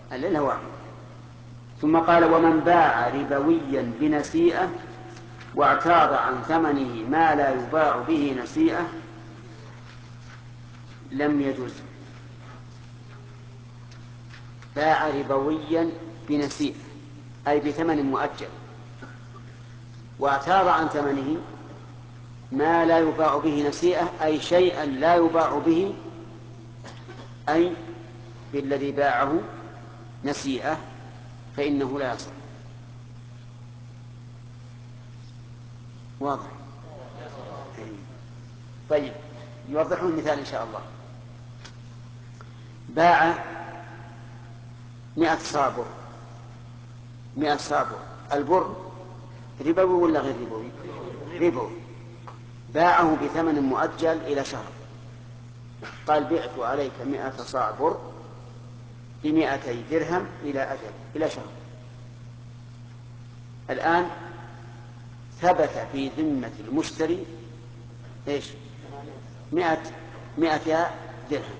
الهواء. ثم قال ومن باع ربويا بنسيئة واعتاض عن ثمنه ما لا يباع به نسيئة لم يجوز. باع ربويا بنسيئة أي بثمن مؤجل، واعتاض عن ثمنه ما لا يباع به نسيئة أي شيئا لا يباع به، أي بالذي باعه نسيئة، فإنه لا يصح. واضح؟ طيب يوضحون المثال إن شاء الله. باع 100 صاع بر، 100 صاع بر. البر ربوي ولا غير ربوي؟ ربوي. باعه بثمن مؤجل إلى شهر، قال بعت عليك 100 صاع بر ب200 درهم إلى أجل، إلى شهر. الآن ثبت في ذمة المشتري إيش؟ 100 درهم.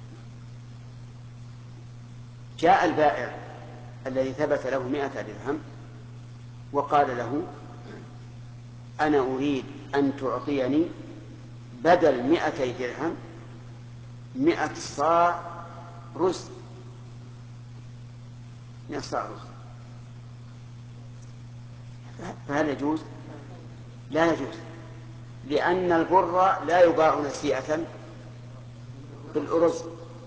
جاء البائع الذي ثبت له 100 درهم وقال له أنا أريد أن تعطيني بدل 200 درهم 100 صاع رز، 100 صاع رز. فهل يجوز؟ لا يجوز، لأن البر لا يباع نسيئة بالأرز.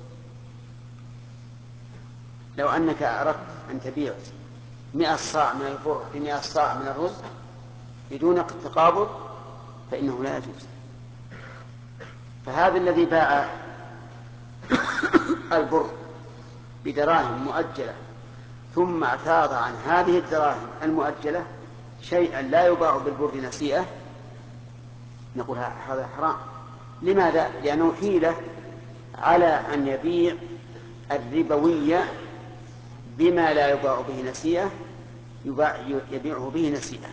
لو أنك أردت أن تبيع 100 صاع من البر ب100 صاع من الرز بدون تقابض فإنه لا يجوز. فهذا الذي باع البر بدراهم مؤجلة ثم اعتاض عن هذه الدراهم المؤجلة شيئا لا يباع بالبر نسيئة، نقول هذا حرام. لماذا؟ لأنه حيلة على أن يبيع الربوية بما لا يباع به نسيئة يبيعه به نسيئة.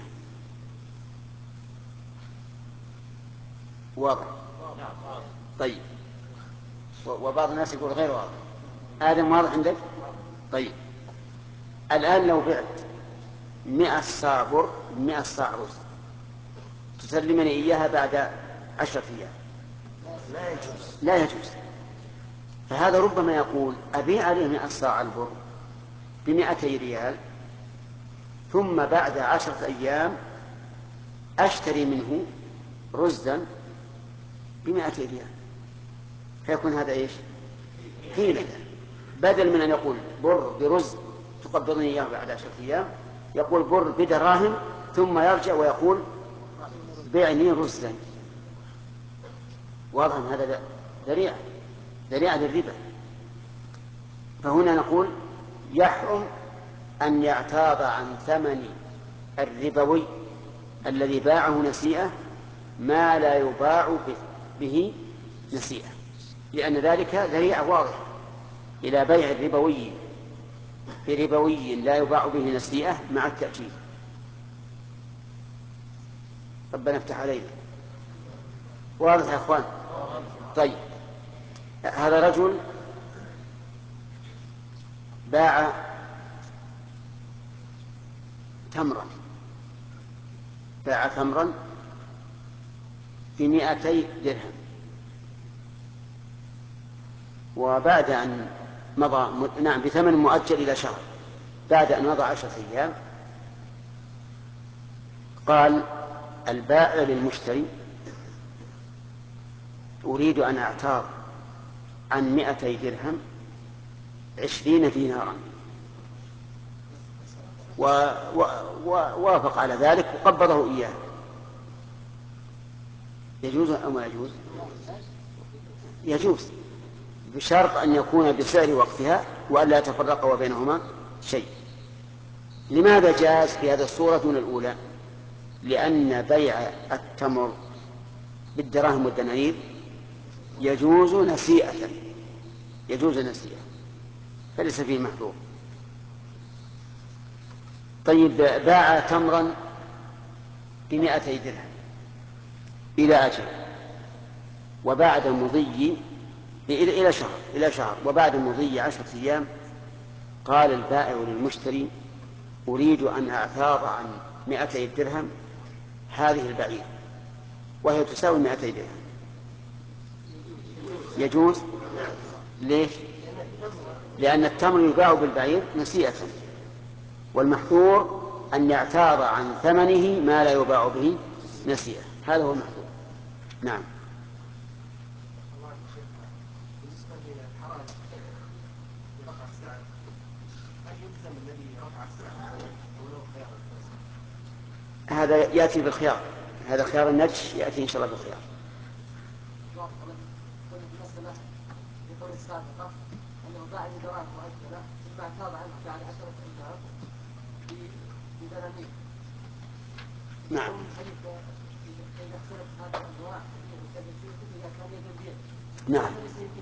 واضح؟ طيب. وبعض الناس يقول غير واضح. آدم واضح عندك؟ طيب. الآن لو بعت 100 صاع بر 100 صاع رز تسلمني إياها بعد 10 أيام، لا يجوز. لا يجوز. فهذا ربما يقول أبيع عليه 100 صاع البر ب200 ريال ثم بعد 10 أيام أشتري منه رزا ب200 ريال، فيكون هذا إيش؟ حيلة. بدل من أن يقول بر برز تقبضني إياه بعد 10 أيام يقول بر بدراهم ثم يرجع ويقول بعني رزا. واضح هذا ذريعة للربا. فهنا نقول يحرم أن يعتاض عن ثمن الربوي الذي باعه نسيئة ما لا يباع به نسيئة، لأن ذلك ذريعة واضحة إلى بيع الربوي بربوي لا يباع به نسيئة مع التأجيل. ربنا افتح علينا. واضح يا أخوان؟ طيب. هذا رجل باع تمرا ب200 درهم، وبعد أن مضى بثمن مؤجل إلى شهر، بعد أن مضى 10 أيام قال البائع للمشتري أريد أن أعتاض عن 200 درهم 20 دينارا، ووافق على ذلك وقبضه إياه. يجوز أو ما يجوز؟ يجوز، بشرط أن يكون بسعر وقتها وأن لا يتفرق وبينهما شيء. لماذا جاز في هذه الصورة دون الأولى؟ لأن بيع التمر بالدراهم والدنانير يجوز نسيئة، فليس فيه محذور. طيب باع تمرا ب200 درهم إلى أجل، وبعد مضي إلى شهر، وبعد مضي 10 أيام قال البائع للمشتري: أريد أن أعتاض عن 200 درهم هذه البعير، وهي تساوي 200 درهم، يجوز؟ ليش؟ لأن التمر يباع بالبعير نسيئة، والمحظور أن يعتاض عن ثمنه ما لا يباع به نسيئة، هذا هو المحظور. نعم. هذا يأتي بالخيار، هذا خيار النجش يأتي إن شاء الله بالخيار. يقول السابقة أنه بعد دراهم مؤجلة ثم اعتاض عنه بعد 10 أيام بدنانير. نعم. إذا اختلفت هذه الأنواع إذا كان يد بيد. نعم.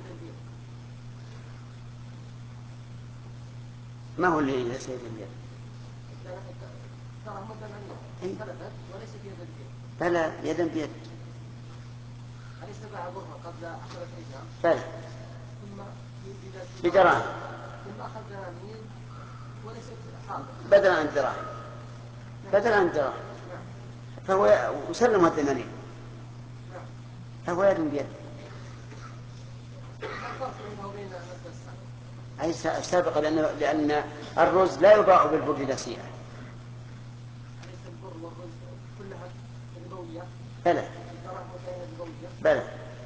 ما هو اللي ليس يد بيد؟ دراهم دنانير اختلفت وليست يد بيد. بلى يد بيد. أليس باع برها قبل 10 أيام؟ بلى. ثم بدراهم. ثم أخذ دنانير وليست حاضر. بدلا عن الدراهم. بدلا عن الدراهم. فهو وسلم الدنانير. فهو يد بيد. الفرق بينه وبين المسألة السابقة. أي السابقة لأن الرز لا يباع بالبر نسيئة. أليس البر والرز كلها ربوية؟ بلى. الدراهم ربوية؟ بلى.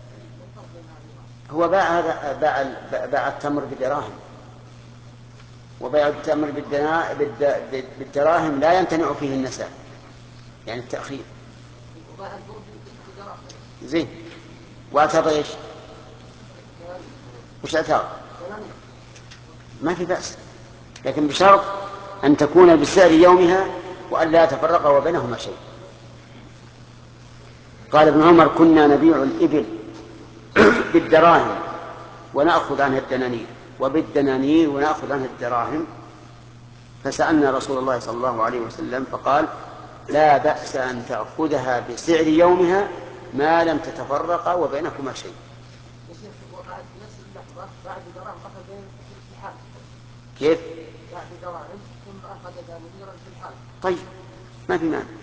هو باع التمر بدراهم، وبيع التمر بالدراهم لا يمتنع فيه النساء، يعني التأخير. وباع البر بدراهم. زين. واعتبر ايش؟ وش اعتبر؟ ما في بأس، لكن بشرط أن تكون بسعر يومها وأن لا يتفرق وبينهما شيء. قال ابن عمر: كنا نبيع الإبل بالدراهم ونأخذ عنها الدنانير، وبالدنانير ونأخذ عنها الدراهم. فسألنا رسول الله صلى الله عليه وسلم فقال: لا بأس أن تأخذها بسعر يومها ما لم تتفرق وبينكما شيء. وقعت في نفس اللحظة بعد دراهم أخذ في الحال. كيف؟ بعد دراهم ثم أخذ دنانيرا في الحال. طيب ما في مانع.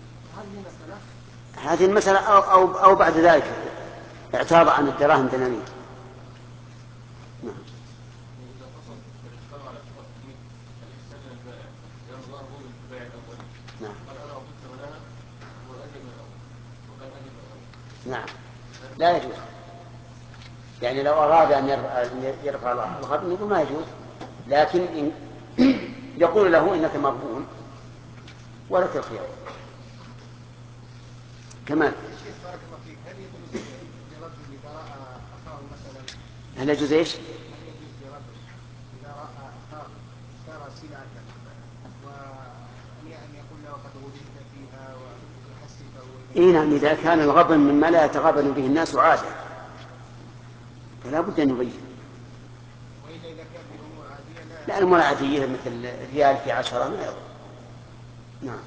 هذه المسألة أو بعد ذلك اعتاض عن الدراهم دنانير. نعم. نعم. نعم. لا يجوز، يعني لو أراد أن يرفع الغبن يقول ما يجوز، لكن إن يقول له إنك مغبون ولك الخيار. كمان هل يجوز ايش؟ إذا رأى أخاه اشترى سلعة وأن يقول له قد غبنت فيها ويحسفه. إيه نعم، إذا كان الغبن مما لا يتغبن به الناس عادة فلا بد أن يبين. وإذا كان بأمور عادية لا، الأمور عادية مثل ريال في 10 ما يضر. نعم.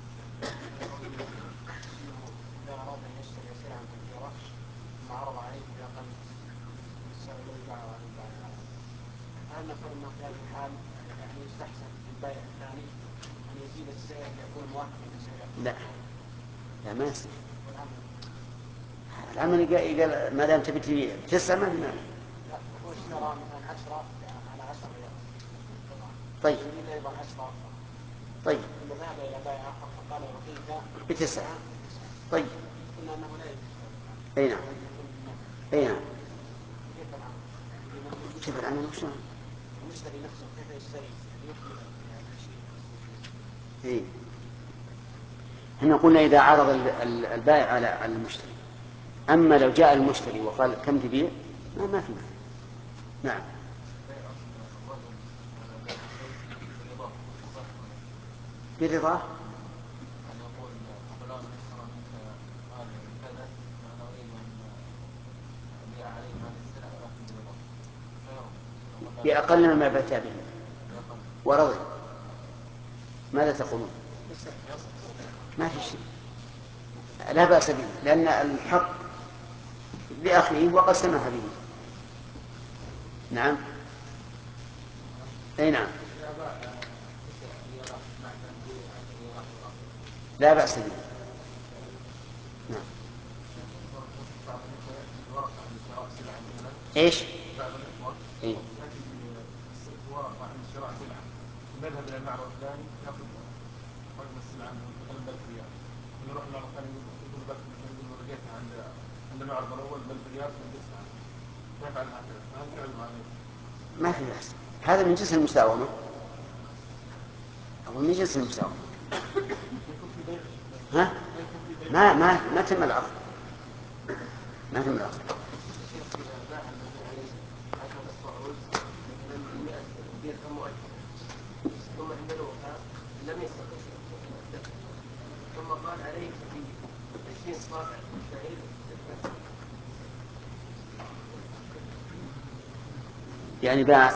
إذا أراد أن يشتري سلعة كثيرة ثم عرض عليه بأقل السعر الذي باعه عليه بعد العرض، هل نقول أنه في هذه الحال يعني يستحسن للبائع الثاني أن يزيد السعر ليكون موافقا لسعره؟ لا ما يصير. العمل قال ما دام تبي تسعة ما في مانع. لا، هو اشترى مثلا 10 على 10 ريال. طيب. يريد أيضا 10. طيب. ثم ذهب إلى بائع آخر فقال أعطيك ب9. طيب. قلنا أنه لا يجوز. أي نعم. أي نعم. كيف العمل؟ كيف العمل وشلون؟ المشتري نفسه كيف يشتري؟ يعني يكمل يعني شيء. إيه. احنا قلنا إذا عرض البائع على المشتري، أما لو جاء المشتري وقال كم تبيع ما في مانع. نعم. برضاه. بأقل مما بعت به ورضي، ماذا تقولون؟ ما في شيء، لا بأس به، لأن الحق لأخيه وقد سمح به. نعم. أي نعم. لا بأس به. نعم. ايش؟ إيه؟ ورقة عن شراء سلعة نذهب إلى المعرض الفلاني نأخذ رقم السلعة مثلا ب1000 ريال، نروح المعرض الثاني يقول ب1000 لقيتها عند المعرض الأول ب1000 ريال من 9 نفعل هكذا، فهل فعل معين؟ ما في بأس، هذا من جنس المساومة أو من جنس المساومة. ها؟ ما تم العقد، ما تم العقد. ثم عند الوفاة لم يستطع ثم قال عليك في 20 صاع شعير يعني باع.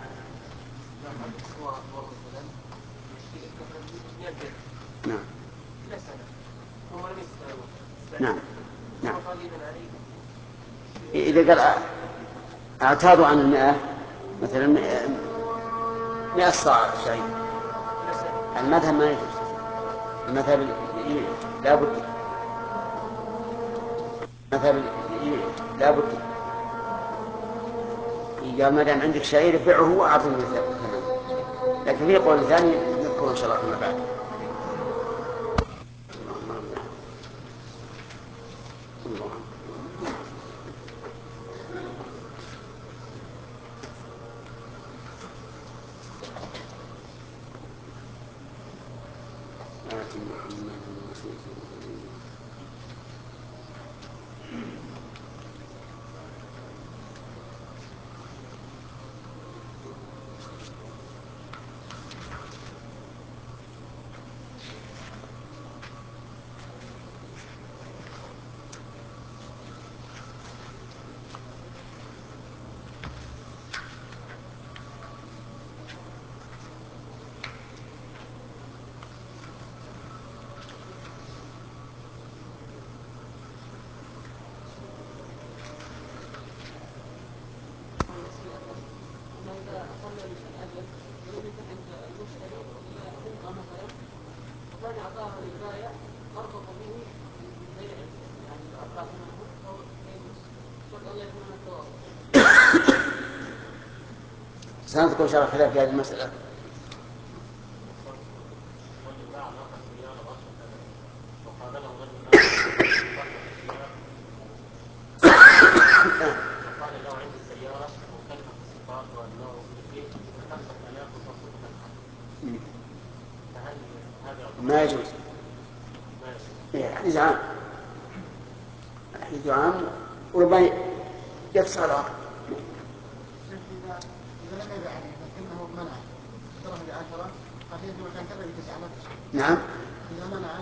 نعم. نعم. نعم. إذا قال اعتاضوا عن 100 مثلا 100 صاع شعير، المذهب ما يجوز، المذهب لابد، المذهب لابد. قال ما دام عندك شعير بيعه واعطني ثمن، لكن في قول ثاني نذكره ان شاء الله فيما بعد. سنذكر شرح خلاف في هذه المسألة. ما يجوز. الحديث عام، الحديث عام وربما يفسر العقد. نعم. إذا منع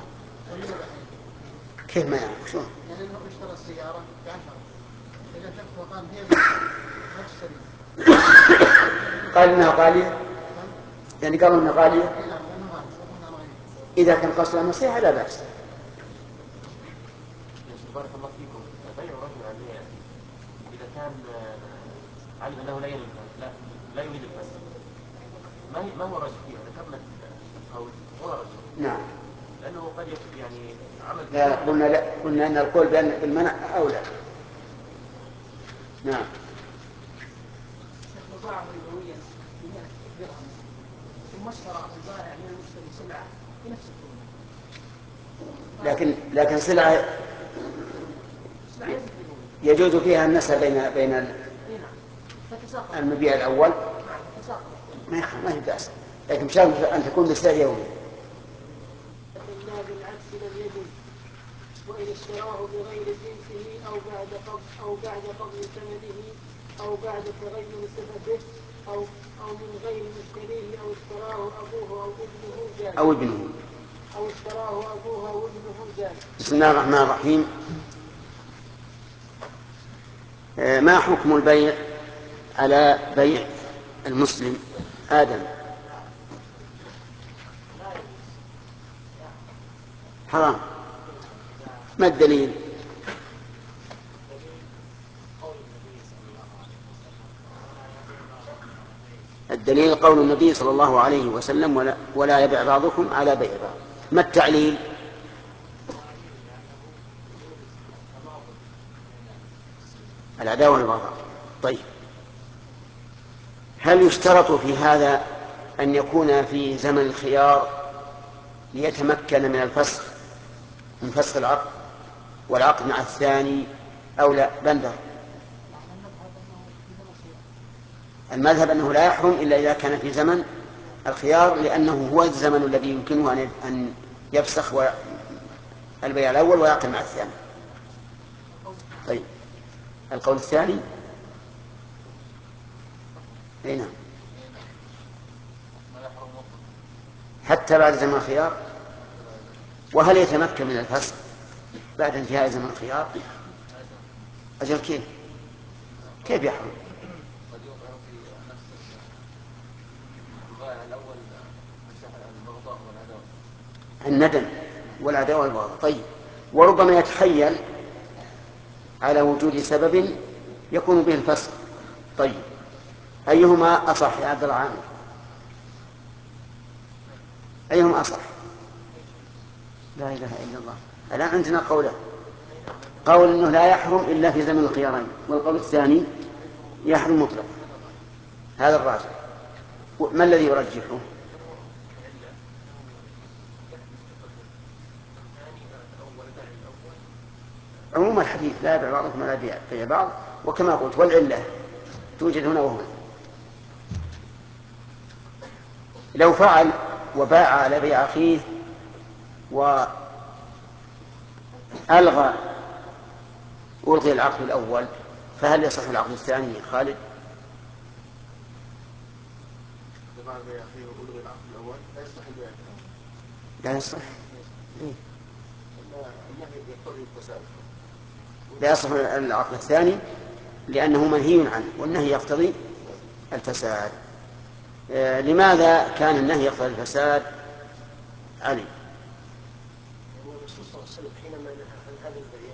كيف منع؟ شو؟ يعني أنه اشترى السيارة ب10، إذا شخص وقال هي ما تشتري قال إنها غالية، يعني قالوا إنها غالية، إذا كان قصدها النصيحة لا بأس. بارك الله فيكم. بيع رجل عن بيع إذا كان علم أنه لا يريد الفساد، ما هو رجل فيها؟ ذكرنا القول هو رجل. نعم. لأنه قد يعني عمل. لا قلنا أن القول بالمنع أولى. نعم. باع ربويا ب100 درهم ثم اشترى البائع من المشتري سلعة بنفس القيمة، لكن سلعة يجوز فيها النسب بين المبيع الأول، ما هي بأس، لكن بشرط أن تكون بسعر يومي. إلا بالعكس لم يجوز، وإن اشتراه بغير جنسه أو بعد قبض ثمنه أو بعد تغير صفته أو من غير مشتريه أو اشتراه أبوه أو ابنه جاز. أو اشتراه أبوه أو ابنه جاز. بسم الله الرحمن الرحيم. ما حكم البيع على بيع المسلم آدم؟ حرام. ما الدليل؟ والدليل قول النبي صلى الله عليه وسلم ولا يبع بعضكم على بيع بعض. ما التعليل؟ العداوة والبغضاء. طيب، هل يشترط في هذا أن يكون في زمن الخيار ليتمكن من الفسخ، من فسخ العقد والعقد مع الثاني، أو لا؟ بندر. المذهب أنه لا يحرم إلا إذا كان في زمن الخيار، لأنه هو الزمن الذي يمكنه أن يفسخ البيع الأول ويعقد مع الثاني. طيب، القول الثاني أين؟ حتى بعد زمن الخيار. وهل يتمكن من الفسخ بعد انتهاء زمن الخيار؟ أجل كيف يحرم؟ قد يوقع في نفس الغاية الأول البغضاء والعداوة، الندم والعداوة والبغضاء. طيب، وربما يتحيل على وجود سبب يكون به الفسخ. طيب، أيهما أصح يا عبد العامر؟ أيهما أصح؟ لا إله إلا الله. الآن عندنا قولان: قول أنه لا يحرم إلا في زمن الخيارين، والقول الثاني يحرم مطلق. هذا الراجح. ما الذي يرجحه؟ عموم الحديث لا يبيع بعضكم ولا بيع بعض، وكما قلت والعلة توجد هنا وهنا. لو فعل وباع على بيع أخيه ألغي العقد الأول، فهل يصح العقد الثاني يا خالد؟ لا يصح. لا يصح العقد الثاني لأنه منهي عنه، والنهي يقتضي الفساد. لماذا كان النهي يقتضي الفساد؟ علي. الرسول صلى الله عليه وسلم حينما نهى عن هذا البيع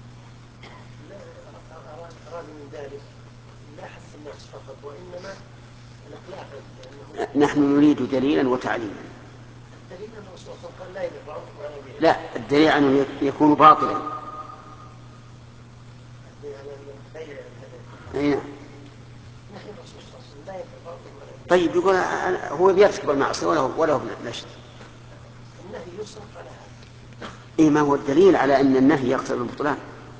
أراد من ذلك لا حث الناس فقط، وإنما الإقلاع، لأنه نحن نريد دليلا وتعليلا. الدليل أن الرسول صلى الله عليه وسلم قال لا يبيع بعضكم على بيع. لا، الدليل أنه يكون باطلا. أي نعم. طيب، يقول هو بيرتكب المعصية ولا هو نشط. النهي يصرف على هذا. إيه، ما هو الدليل على أن النهي يقتضي البطلان؟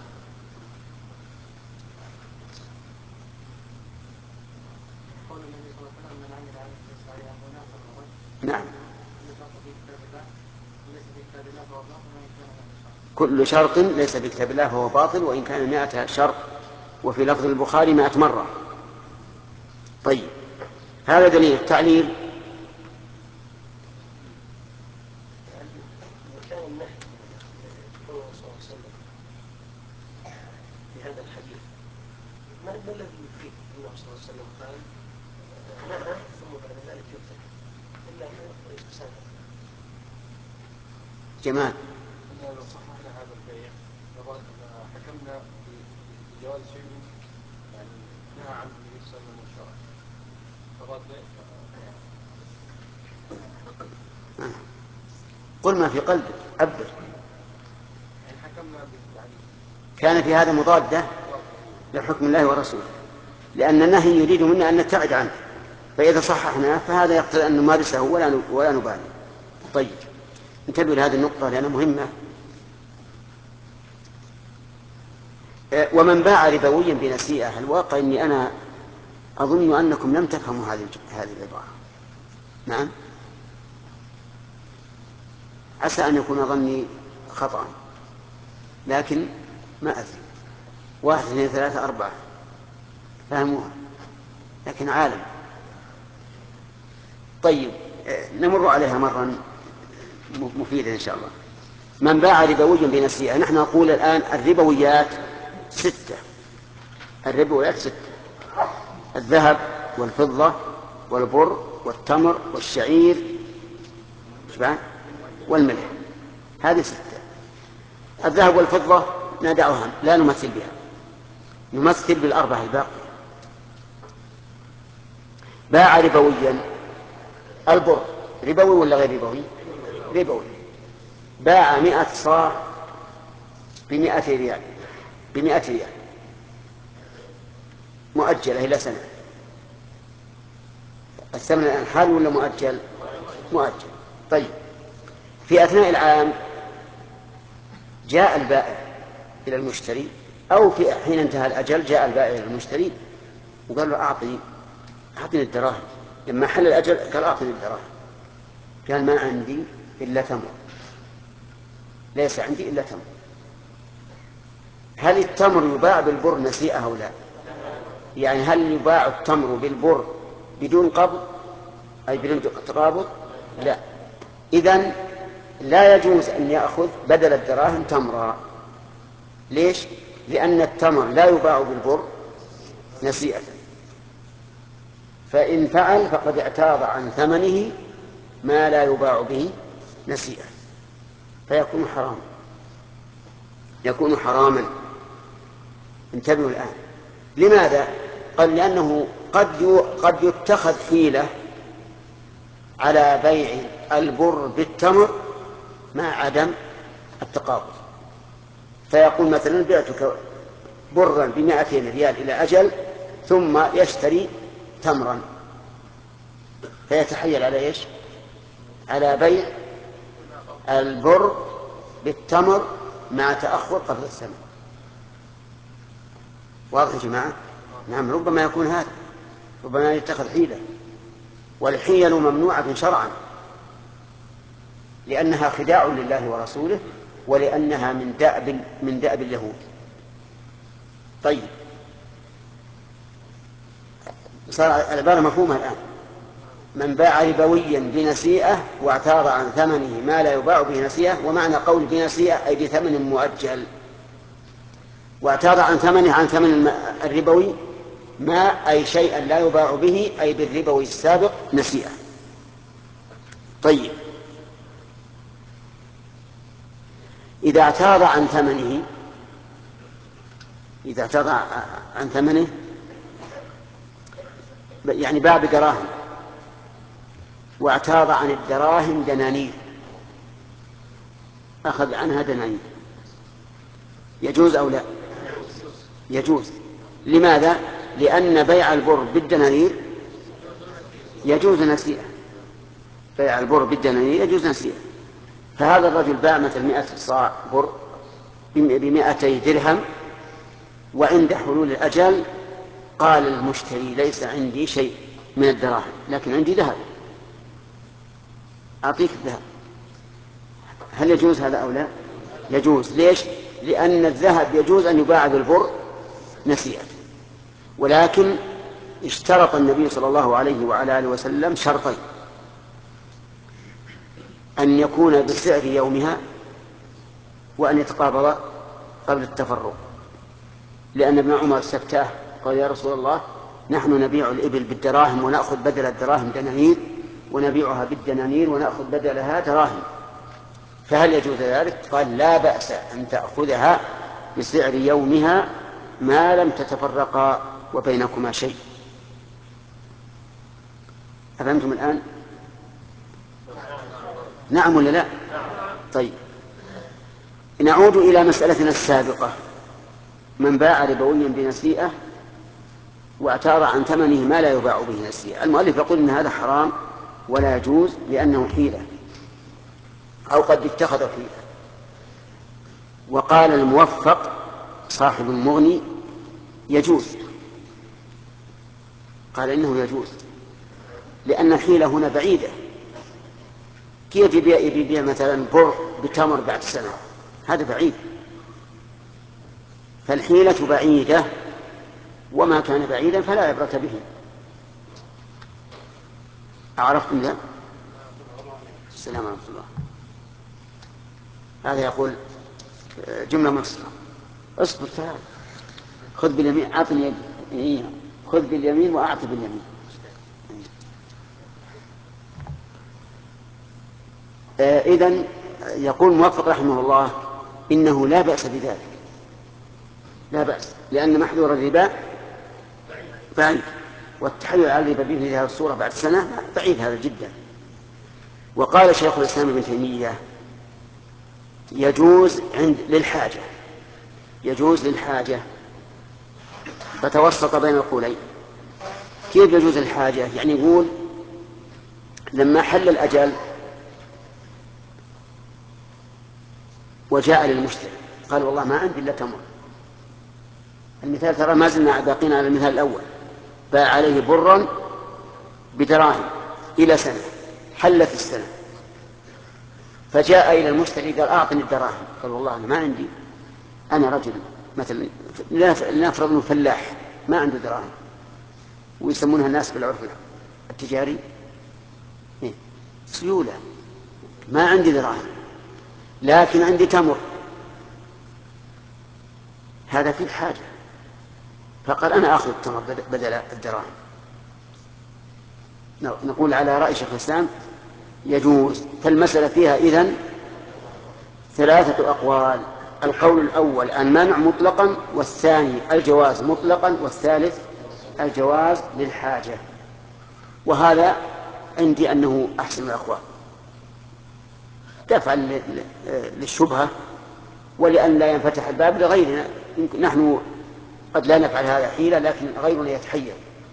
نعم. كل شرط ليس في كتاب الله فهو باطل، وإن كان 100 شرط، وفي لفظ البخاري 100 مرة. طيب، هذا دليل. التعليل: كان النهي قوله صلى الله عليه وسلم في هذا الحديث، ما الذي يفيد أنه صلى الله عليه وسلم قال نهى ثم بعد ذلك يفتح إلا ما يقتضي الفساد؟ جمال. لو صححنا هذا البيع حكمنا بجواز شيء يعني نهى عنه النبي صلى الله عليه وسلم الشرع، فقد قل ما في قلبك، عبر. يعني حكمنا يعني كان في هذا مضادة لحكم الله ورسوله، لأن النهي يريد منا أن نبتعد عنه، فإذا صححناه فهذا يقتضي أن نمارسه ولا نبالي. طيب، انتبهوا لهذه النقطة لأنها مهمة. ومن باع ربويا بنسيئة، الواقع أني أنا أظن أنكم لم تفهموا هذه العبارة. نعم، عسى أن يكون ظني خطأ، لكن ما أدري. 1 2 3 4 فهموها، لكن عالم. طيب، نمر عليها مرة مفيدة إن شاء الله. من باع ربويا بنسيئة، نحن نقول الآن الربويات 6. الربويات 6: الذهب والفضة والبر والتمر والشعير والملح. هذه 6. الذهب والفضة ندعوها، لا نمثل بها، نمثل بالأربعة الباقية. باع ربويا، البر ربوي ولا غير ربوي؟ ربوي. باع 100 صاع ب100 ريال، ب100 ريال مؤجلة إلى سنة. الثمن الآن حال ولا مؤجل؟ مؤجل. طيب، في أثناء العام جاء البائع إلى المشتري، أو في حين انتهى الأجل جاء البائع إلى المشتري وقال له أعطني الدراهم. لما حل الأجل قال أعطني الدراهم، قال ما عندي إلا تمر، ليس عندي إلا تمر. هل التمر يباع بالبر نسيئة أو لا؟ يعني هل يباع التمر بالبر بدون قبض أي بدون تقابض؟ لا. إذن لا يجوز أن يأخذ بدل الدراهم تمرا. ليش؟ لأن التمر لا يباع بالبر نسيئة، فإن فعل فقد اعتاض عن ثمنه ما لا يباع به نسيئة، فيكون حراما، يكون حراما. انتبهوا الآن. لماذا؟ قال لأنه قد يتخذ حيلة على بيع البر بالتمر مع عدم التقابض، فيقول مثلا بعتك برا ب200 ريال إلى أجل، ثم يشتري تمرا، فيتحيل على إيش؟ على بيع البر بالتمر مع تأخر قبض الثمن. واضح يا جماعة؟ نعم، ربما يكون هذا، ربما يتخذ حيلة، والحيل ممنوعة شرعا، لأنها خداع لله ورسوله، ولأنها من دأب اليهود. طيب، صار العبارة مفهومة الآن. من باع ربويا بنسيئة واعتاض عن ثمنه ما لا يباع به نسيئة، ومعنى قول بنسيئة أي بثمن مؤجل، واعتاض عن ثمنه عن ثمن الربوي ما أي شيئا لا يباع به أي بالربوي السابق نسيئة. طيب، إذا اعتاض عن ثمنه يعني باع بدراهم واعتاض عن الدراهم دنانير، أخذ عنها دنانير، يجوز أو لا؟ يجوز. لماذا؟ لأن بيع البر بالدنانير يجوز نسيئة، بيع البر بالدنانير يجوز نسيئة. فهذا الرجل باع مثل 100 صاع بر ب200 درهم، وعند حلول الأجل قال المشتري ليس عندي شيء من الدراهم لكن عندي ذهب، أعطيك الذهب. هل يجوز هذا أو لا؟ يجوز. ليش؟ لأن الذهب يجوز أن يباع بالبر نسيئة، ولكن اشترط النبي صلى الله عليه وعلى آله وسلم شرطين: أن يكون بسعر يومها، وأن يتقابض قبل التفرق. لأن ابن عمر استفتاه قال: يا رسول الله، نحن نبيع الإبل بالدراهم ونأخذ بدل الدراهم دنانير، ونبيعها بالدنانير ونأخذ بدلها دراهم، فهل يجوز ذلك؟ قال: لا بأس أن تأخذها بسعر يومها ما لم تتفرقا وبينكما شيء. أفهمتم الآن؟ نعم ولا لا؟ طيب، نعود إلى مسألتنا السابقة: من باع ربويا بنسيئة واعتاض عن ثمنه ما لا يباع به نسيئة. المؤلف يقول إن هذا حرام ولا يجوز لأنه حيلة، أو قد اتخذ حيلة. وقال الموفق صاحب المغني: يجوز. قال إنه يجوز لأن الحيلة هنا بعيدة. كيف يبيع مثلا بر بتمر بعد سنة؟ هذا بعيد. فالحيلة بعيدة، وما كان بعيدا فلا عبرة به. أعرفتم ذا؟ السلام عليكم ورحمة الله. هذا يقول جملة مفصلة: اصبر تعال، خذ باليمين، أعطني يد، خذ باليمين وأعطي باليمين. إذن يقول موفق رحمه الله: إنه لا بأس بذلك، لا بأس، لأن محذور الربا بعيد. والتحيل على الربا في هذه الصورة بعد سنة ضعيف هذا جدا. وقال شيخ الإسلام ابن تيمية يجوز للحاجة، يجوز للحاجة، فتوسط بين القولين. كيف يجوز للحاجة؟ يعني يقول لما حل الأجل وجاء للمشتري قال والله ما عندي إلا تمر، المثال ترى ما زلنا باقين على المثال الأول، باع عليه برا بدراهم إلى سنة، حلت السنة، فجاء إلى المشتري قال أعطني الدراهم، قال والله أنا ما عندي، أنا رجل مثلا لنفرض أنه فلاح ما عنده دراهم، ويسمونها الناس بالعرف التجاري سيولة، ما عندي دراهم لكن عندي تمر، هذا فيه حاجة، فقال أنا أخذ التمر بدل الدراهم. نقول على رأي شيخ الإسلام يجوز. فالمسألة فيها إذن ثلاثة أقوال: القول الأول المنع مطلقا، والثاني الجواز مطلقا، والثالث الجواز للحاجة. وهذا عندي أنه أحسن الأقوال دفعا للشبهة ولأن لا ينفتح الباب لغيرنا. نحن قد لا نفعل هذا حيلة لكن غيرنا يتحيل.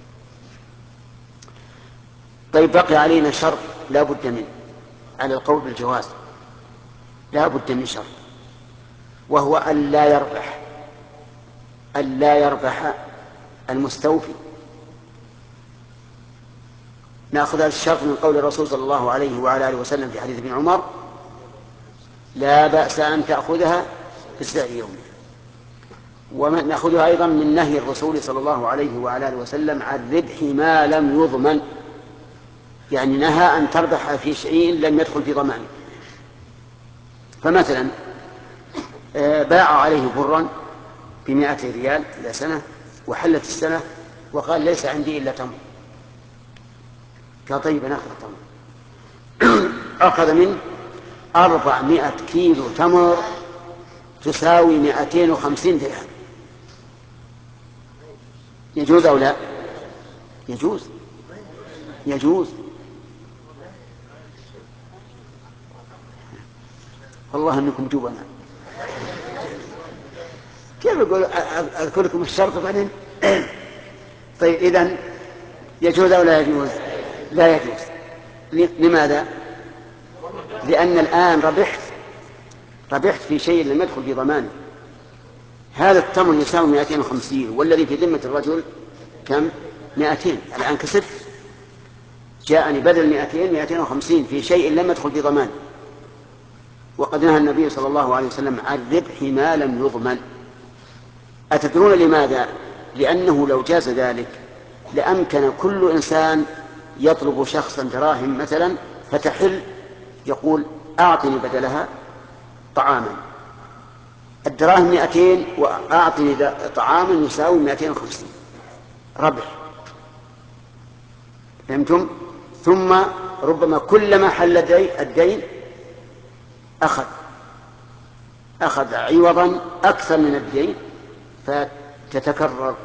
طيب بقي علينا شرط لا بد منه على القول بالجواز، لا بد من شرط، وهو ألا يربح المستوفي. نأخذ هذا الشرط من قول الرسول صلى الله عليه وعلى آله وسلم في حديث ابن عمر: لا بأس أن تأخذها في السعر يومها. ونأخذها أيضا من نهي الرسول صلى الله عليه وعلى آله وسلم عن ربح ما لم يضمن، يعني نهى أن تربح في شيء لم يدخل في ضمانه. فمثلا باع عليه برا ب200 ريال إلى سنة، وحلت السنة وقال ليس عندي إلا تمر، قال طيب نأخذ التمر. أخذ منه 400 كيلو تمر تساوي 250 درهم. يجوز أو لا؟ يجوز، يجوز. والله أنكم جبنا. كيف أقول أذكر لكم الشرط بعدين؟ طيب إذن يجوز أو لا يجوز؟ لا يجوز. لماذا؟ لأن الآن ربحت في شيء لم يدخل في ضمانه. هذا التمر يساوي 250 والذي في ذمة الرجل كم؟ 200. الآن كسبت، جاءني بدل 250 في شيء لم يدخل في ضمانه. وقد نهى النبي صلى الله عليه وسلم عن ربح ما لم يضمن. أتدرون لماذا؟ لأنه لو جاز ذلك لأمكن كل إنسان يطلب شخصا دراهم مثلا فتحل يقول أعطني بدلها طعاما، الدراهم 200 وأعطني طعاما يساوي 250، ربح. فهمتم؟ ثم ربما كلما حل الدين أخذ عوضا أكثر من الدين، فتتكرر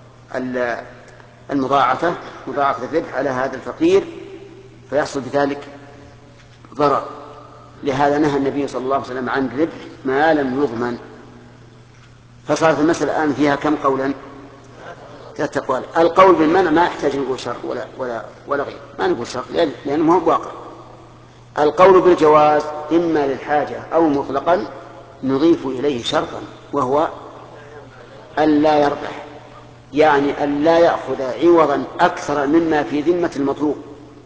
مضاعفة الربح على هذا الفقير، فيحصل بذلك ضرر. لهذا نهى النبي صلى الله عليه وسلم عن ربح ما لم يضمن. فصارت المسألة الآن فيها كم قولا؟ 3 أقوال. القول بالمنع ما يحتاج نقول شرط ولا غير، ما نقول شرط لأنه هو واقع. القول بالجواز إما للحاجة أو مطلقا نضيف إليه شرطا، وهو ألا يربح، يعني ألا يأخذ عوضا أكثر مما في ذمة المطلوب،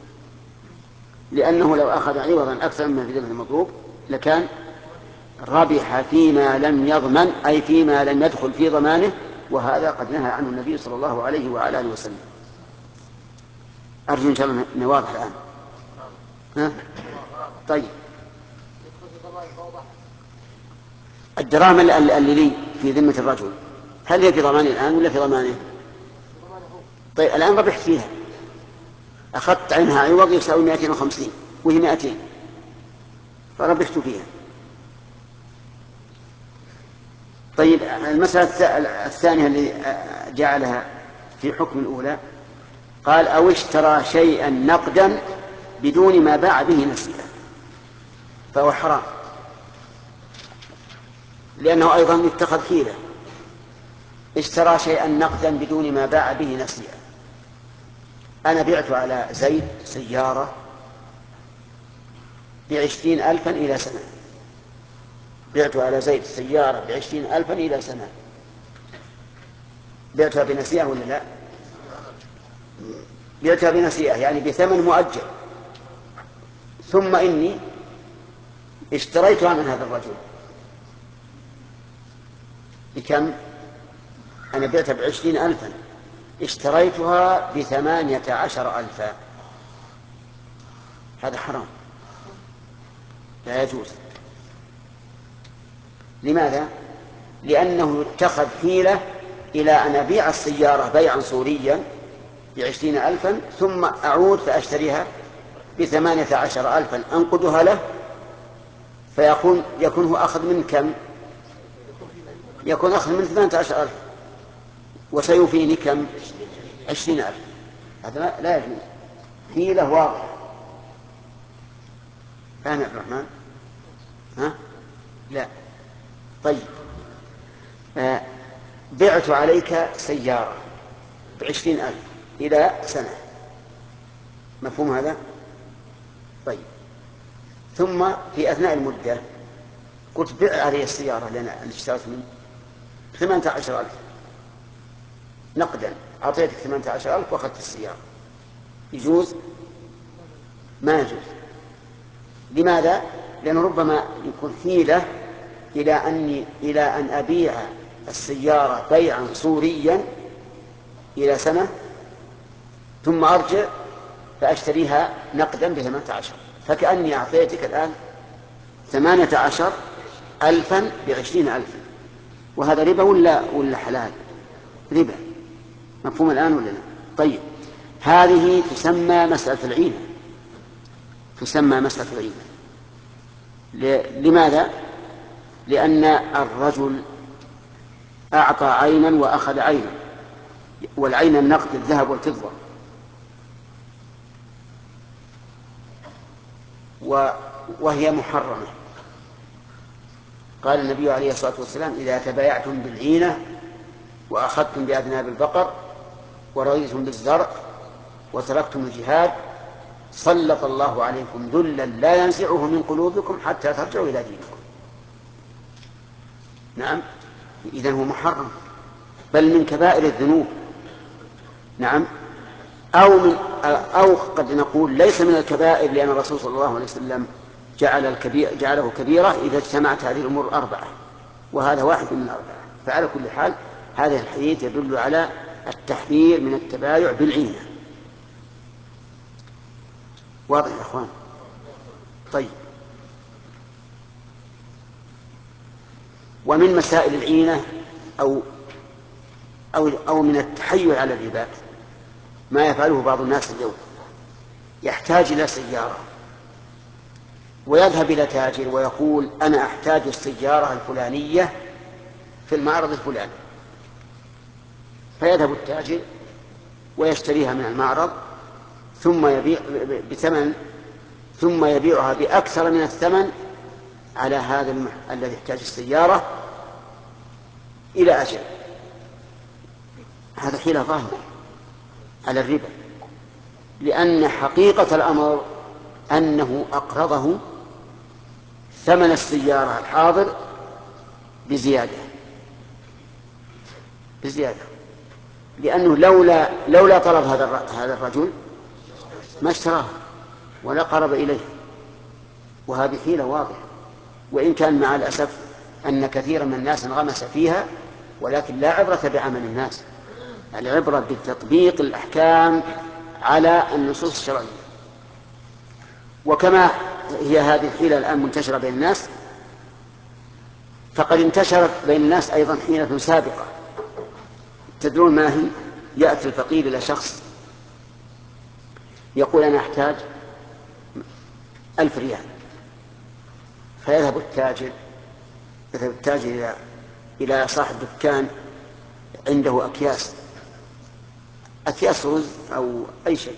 لأنه لو أخذ عوضا أكثر مما في ذمة المطلوب لكان ربح فيما لم يضمن، أي فيما لم يدخل في ضمانه، وهذا قد نهى عنه النبي صلى الله عليه وعلى آله وسلم. أرجو إن شاء الله أنه واضح الآن. ها؟ طيب الدراهم اللي لي في ذمة الرجل هل هي في ضمانه الآن ولا في ضمانه؟ طيب الآن ربحت فيها، أخذت عنها عوض يساوي 250 وهي 200، فربحت فيها. طيب المسألة الثانية اللي جعلها في حكم الأولى قال أو اشترى شيئا نقدا بدون ما باع به نسيئة فهو حرام، لأنه أيضا اتخذ حيلة. اشترى شيئا نقدا بدون ما باع به نسيئة. أنا بعت على زيد سيارة ب20,000 إلى سنة، بعت على زيد سيارة ب20,000 إلى سنة، بعتها بنسيئة ولا لا؟ بعتها بنسيئة يعني بثمن مؤجل، ثم إني اشتريتها من هذا الرجل بكم؟ أنا بعتها ب20,000، اشتريتها ب18,000. هذا حرام، لا يجوز. لماذا؟ لأنه يتخذ حيلة إلى أن أبيع السيارة بيعا صوريا ب20,000 ثم أعود فأشتريها ب18,000 أنقدها له، يكون هو أخذ من كم؟ يكون أخذ من 18,000 وسيوفيني كم؟ 20,000. هذا لا يجوز، حيلة واضحة. فاهم يا عبد الرحمن؟ ها؟ لا. طيب، بعت عليك سيارة ب20,000 إلى سنة، مفهوم هذا؟ طيب، ثم في أثناء المدة قلت بيع علي السيارة اللي اشتريت منه 18,000 نقدا، أعطيتك 18,000 وأخذت السيارة، يجوز؟ ما يجوز. لماذا؟ لأنه ربما يكون حيلة إلى أن أبيع السيارة بيعا صوريا إلى سنة ثم أرجع فأشتريها نقدا ب18، فكأني أعطيتك الآن 18,000 ب20,000، وهذا ربا ولا حلال؟ ربا. مفهوم الآن ولا لا؟ طيب، هذه تسمى مسألة العينة، تسمى مسألة العينة. لماذا؟ لأن الرجل أعطى عينا وأخذ عينا، والعين النقد الذهب والفضة، وهي محرمة. قال النبي عليه الصلاة والسلام إذا تبايعتم بالعينة وأخذتم بأذناب البقر ورضيتم بالزرع وتركتم الجهاد سلط الله عليكم ذلا لا ينزعه من قلوبكم حتى ترجعوا إلى دينكم. نعم، إذن هو محرم، بل من كبائر الذنوب. نعم، أو قد نقول ليس من الكبائر، لأن الرسول صلى الله عليه وسلم جعله كبيرة إذا اجتمعت هذه الأمور الأربعة، وهذا واحد من الأربعة. فعلى كل حال هذا الحديث يدل على التحذير من التبايع بالعينة. واضح يا أخوان؟ طيب، ومن مسائل العينة أو من التحيل على الربا ما يفعله بعض الناس اليوم. يحتاج إلى سيارة ويذهب إلى تاجر ويقول أنا أحتاج السيارة الفلانية في المعرض الفلاني، فيذهب التاجر ويشتريها من المعرض ثم يبيع بثمن، ثم يبيعها بأكثر من الثمن على هذا الذي يحتاج السيارة إلى أجل. هذا حيلة ظاهرة على الربا، لأن حقيقة الأمر أنه أقرضه ثمن السيارة الحاضر بزيادة، لأنه لولا طلب هذا الرجل ما اشتراه ولا قرب إليه. وهذه حيلة واضحة، وإن كان مع الأسف أن كثيرا من الناس انغمس فيها، ولكن لا عبرة بعمل الناس، العبرة بتطبيق الأحكام على النصوص الشرعية. وكما هي هذه الحيلة الآن منتشرة بين الناس، فقد انتشرت بين الناس أيضا حيلة سابقة. تدرون ما هي؟ يأتي الفقير إلى شخص يقول أنا أحتاج 1000 ريال، فيذهب التاجر إلى صاحب دكان عنده أكياس أكياس رز أو أي شيء،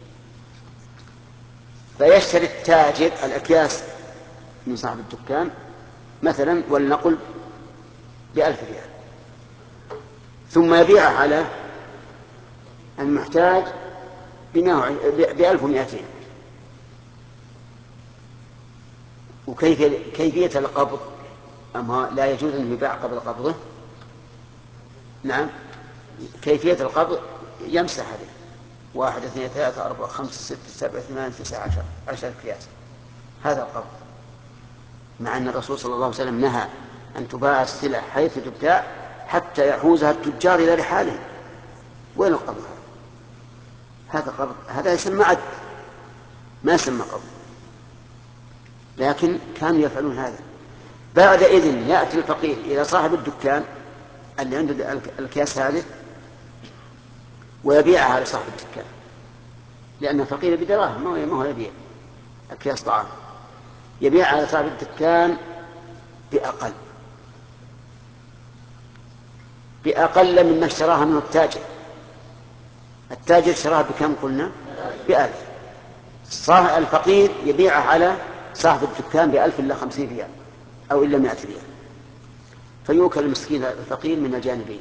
فيشتري التاجر الأكياس من صاحب الدكان مثلا ولنقل ب1,000 ريال، ثم يبيعها على المحتاج ب1,200. وكيفية القبض أما لا يجوز أن يباع قبل قبضه؟ نعم، كيفية القبض يمسح عليه 1 2 3 4 5 6 7 8 9 10 أكياس، هذا القبض، مع أن الرسول صلى الله عليه وسلم نهى أن تباع السلع حيث تبتاع حتى يحوزها التجار إلى رحالهم. وين القبض؟ هذا قبض، هذا يسمى عد، ما يسمى قبض، لكن كانوا يفعلون هذا. بعد إذن يأتي الفقير إلى صاحب الدكان اللي عنده الأكياس هذه ويبيعها على صاحب الدكان، لأن الفقير بدراهم ما هو يبيع أكياس طعام، يبيع على صاحب الدكان بأقل مما اشتراها منه التاجر. التاجر اشتراها بكم قلنا؟ ب1,000. الفقير يبيعها على صاحب الدكان ب1,000 إلا 50 ريال أو إلا 100 ريال، فيوكل المسكين الفقير من الجانبين،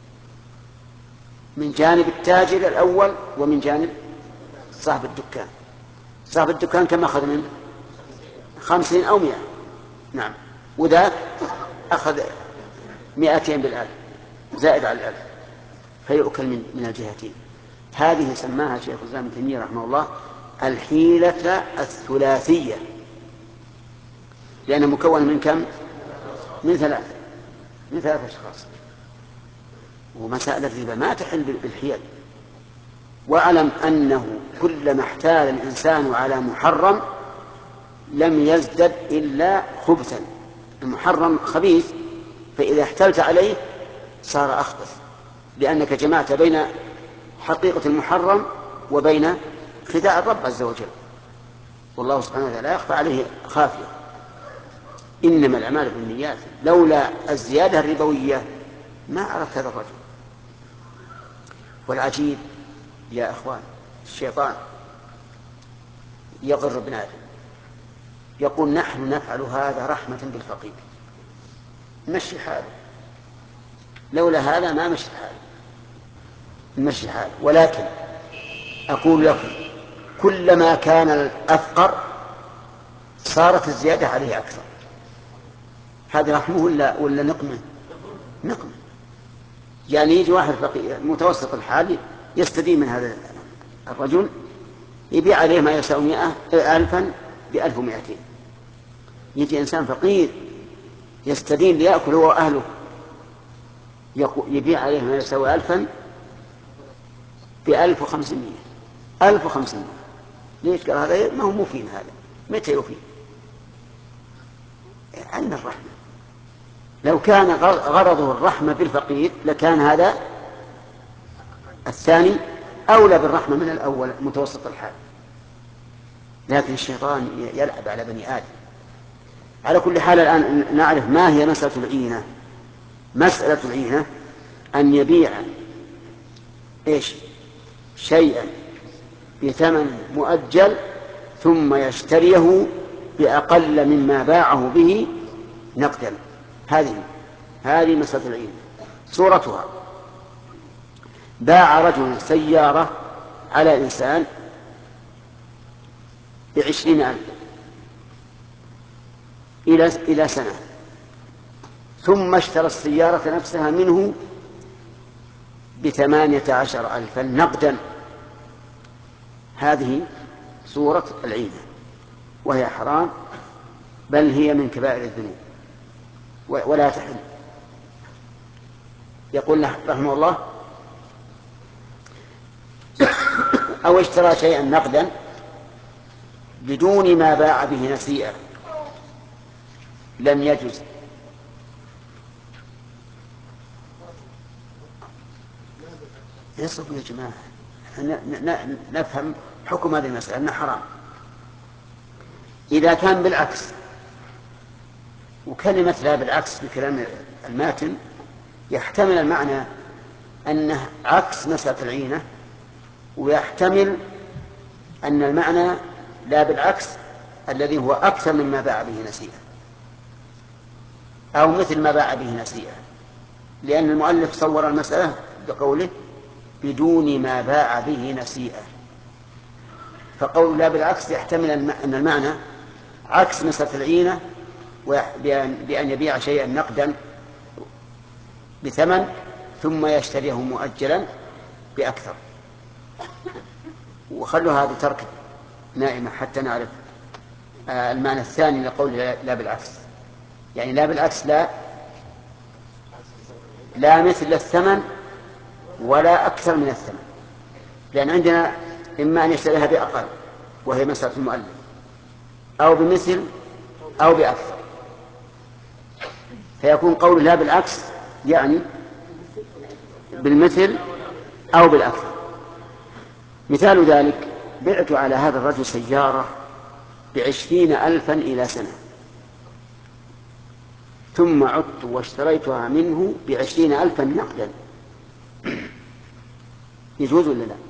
من جانب التاجر الأول ومن جانب صاحب الدكان. صاحب الدكان كم أخذ منه؟ 50 أو 100، نعم، وذاك أخذ 200 بالآن زائد على 1,000، فيؤكل من الجهتين. هذه سماها شيخ الإسلام ابن تيمية رحمه الله الحيلة الثلاثية، لأنه مكون من كم؟ من 3 أشخاص. ومسائل الربا ما تحل بالحيل. واعلم أنه كلما احتال الإنسان على محرم لم يزدد إلا خبثا. المحرم خبيث، فإذا احتلت عليه صار أخبث، لأنك جمعت بين حقيقة المحرم وبين خداع الرب عز وجل، والله سبحانه وتعالى لا يخفى عليه خافية. إنما الأعمال بالنيات، لولا الزيادة الربوية ما عرفت هذا الرجل. والعجيب يا أخوان، الشيطان يغر ابن آدم، يقول نحن نفعل هذا رحمة بالفقير، مشي حاله، لولا هذا ما مشي حاله. ولكن أقول لكم كلما كان الأفقر صارت الزيادة عليه أكثر. هذا رحمه ولا نقمة؟ نقمة. يعني يجي واحد فقير متوسط الحال يستدين من هذا الرجل، يبيع عليه ما يساوي 1,000 ب1,200. يجي إنسان فقير يستدين ليأكل هو وأهله، يبيع عليه ما يساوي 1,000 ب1,500. 1,500 ليش؟ قال هذا ما هو مفيد، هذا متى يفيد؟ عين الرحمة. لو كان غرضه الرحمة بالفقير لكان هذا الثاني أولى بالرحمة من الأول متوسط الحال، لكن الشيطان يلعب على بني آدم. على كل حال الآن نعرف ما هي مسألة العينة. مسألة العينة أن يبيع شيئا بثمن مؤجل ثم يشتريه بأقل مما باعه به نقدا. هذه مسألة العينة. صورتها: باع رجل سيارة على إنسان ب20,000 إلى سنة، ثم اشترى السيارة نفسها منه ب18,000 نقدا. هذه صورة العينة، وهي حرام، بل هي من كبائر الذنوب ولا تحل. يقول رحمه الله: أو اشترى شيئا نقدا بدون ما باع به نسيئا لم يجز. يصب يا جماعة، نفهم حكم هذه المسألة أنها حرام. إذا كان بالعكس، وكلمة لا بالعكس بكلام الماتن يحتمل المعنى أنه عكس مسألة العينة ويحتمل أن المعنى لا بالعكس الذي هو أكثر مما باع به نسيئة أو مثل ما باع به نسيئة، لأن المؤلف صور المسألة بقوله بدون ما باع به نسيئة، فقول لا بالعكس يحتمل أن المعنى عكس مسألة العينة بأن يبيع شيئا نقدا بثمن ثم يشتريه مؤجلا بأكثر. وخلوا هذا ترك نائمة حتى نعرف المعنى الثاني لقول لا بالعكس، يعني لا بالعكس لا مثل الثمن ولا أكثر من الثمن، لأن عندنا إما أن يشتريها بأقل وهي مسألة المؤلف، أو بمثل أو بأكثر، فيكون قول لا بالعكس يعني بالمثل أو بالأكثر. مثال ذلك بعت على هذا الرجل سيارة ب20,000 إلى سنة، ثم عدت واشتريتها منه ب20,000 نقدا، يجوز ولا لا؟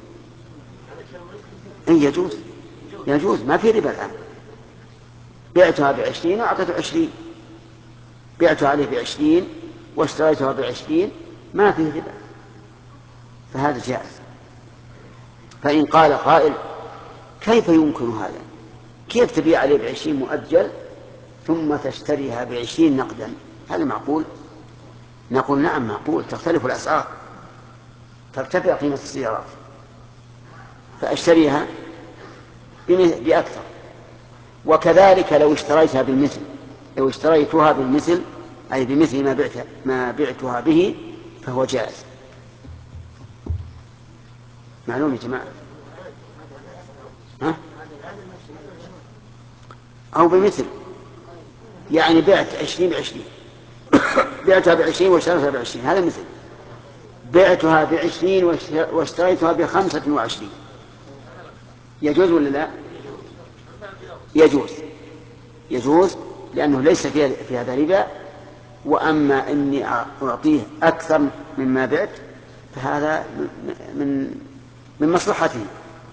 يجوز ما في ربا الآن. بعتها ب20 وأعطيته 20، بعتها عليه ب20 واشتريتها ب20، ما في ربا، فهذا جائز. فإن قال قائل كيف يمكن هذا؟ كيف تبيع عليه ب20 مؤجل ثم تشتريها ب20 نقدا؟ هذا معقول؟ نقول نعم معقول، تختلف الأسعار، ترتفع قيمة السيارات، فأشتريها بأكثر. وكذلك لو اشتريتها بالمثل، لو اشتريتها بالمثل أي بمثل ما بعتها به فهو جائز. معلوم يا جماعة؟ ها؟ أو بمثل، يعني بعت 20 ب20 بعتها ب20 واشتريتها ب20، هذا مثل. بعتها ب20 واشتريتها ب25، يجوز ولا لا؟ يجوز لأنه ليس في هذا ربا. وأما إني أعطيه أكثر مما بعت فهذا من مصلحته،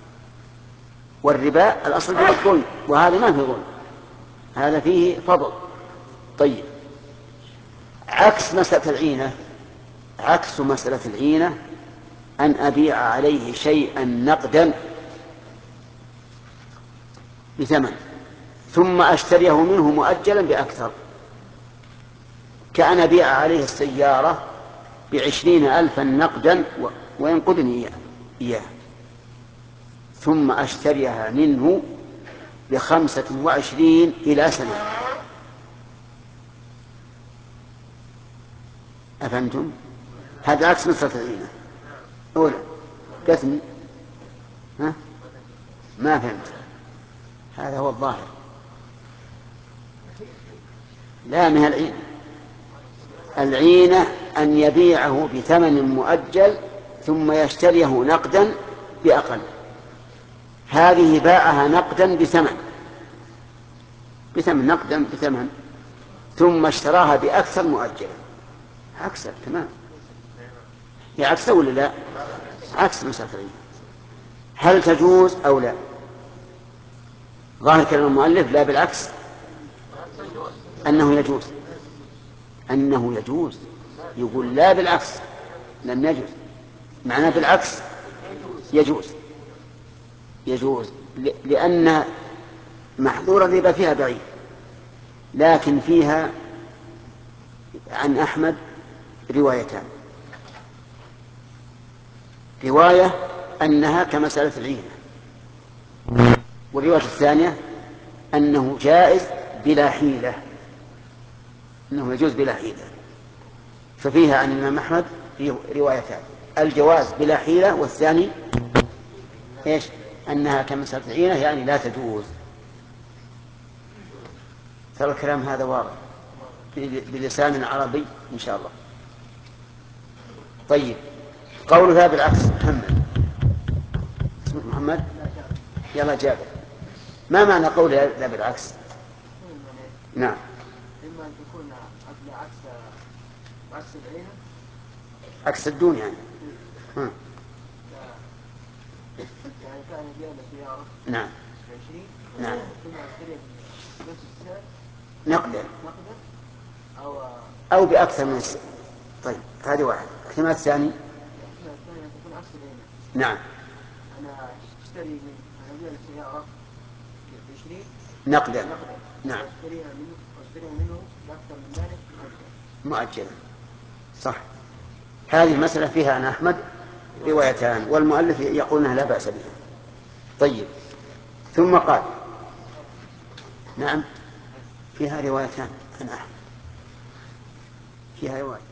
والربا الأصل فيه الظلم، وهذا ما فيه ظلم، هذا فيه فضل. طيب، عكس مسألة العينة أن أبيع عليه شيئا نقدا بثمن ثم أشتريه منه مؤجلا بأكثر، كأن أبيع عليه السيارة ب20,000 نقدا وينقدني إياه، ثم أشتريها منه ب25 إلى سنة. أفهمتم؟ هذا عكس مسألة العينة. أولا قسمي ما فهمت، هذا هو الظاهر. لا، من العينة أن يبيعه بثمن مؤجل ثم يشتريه نقدا بأقل، هذه باعها نقدا بثمن ثم اشتراها بأكثر مؤجلا، عكسها تمام. هي عكسها ولا لا؟ عكس مسافرين. هل تجوز أو لا؟ ظاهر كلام المؤلف لا بالعكس، أنه يجوز. يقول لا بالعكس لم يجوز، معناه بالعكس يجوز لأن محظور الربا فيها بعيد، لكن فيها عن أحمد روايتان: رواية أنها كمسألة العينة، والرواية الثانية أنه جائز بلا حيلة، أنه يجوز بلا حيلة. ففيها عن الإمام أحمد روايتان: الجواز بلا حيلة، والثاني إيش؟ أنها كمسألة العينة يعني لا تجوز. ترى الكلام هذا واضح بلسان عربي إن شاء الله. طيب، قول ذا بالعكس. محمد، اسمك محمد؟ يلا جابر، ما معنى قول ذا بالعكس؟ نعم. إما أن تكون عكس العينة، عكس الدون يعني. أنا أبيع سيارة نعم 20 نعم ثم أشتريها بنفس السعر نقدا نقدا أو بأكثر من السعر. طيب هذه واحد. الاحتمال الثاني الثانية تكون عكس الأيمان. نعم أنا أشتري من أنا أبيع السيارة ب20 نقدا نقدا نعم وأشتريها منه بأكثر من ذلك مؤجلا صح. هذه المسألة فيها عن أحمد روايتان والمؤلف يقول أنها لا بأس بها. طيب ثم قال نعم فيها روايتان عن أحمد فيها رواية